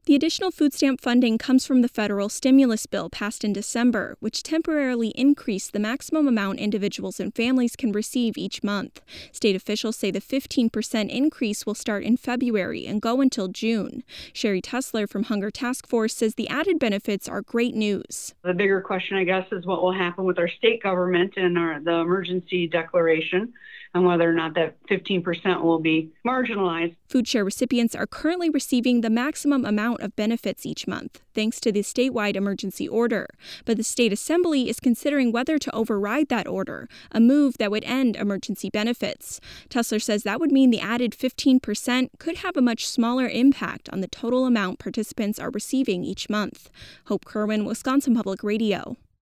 The additional food stamp funding comes from the federal stimulus bill passed in December, which temporarily increased the maximum amount individuals and families can receive each month. State officials say the 15% increase will start in February and go until June. Sherry Tussler from Hunger Task Force says the added benefits are great news. The bigger question, I guess, is what will happen with our state government and the emergency declaration, and whether or not that 15% will be marginalized. Food share recipients are currently receiving the maximum amount of benefits each month, thanks to the statewide emergency order. But the state assembly is considering whether to override that order, a move that would end emergency benefits. Tussler says that would mean the added 15% could have a much smaller impact on the total amount participants are receiving each month. Hope Kerwin, Wisconsin Public Radio.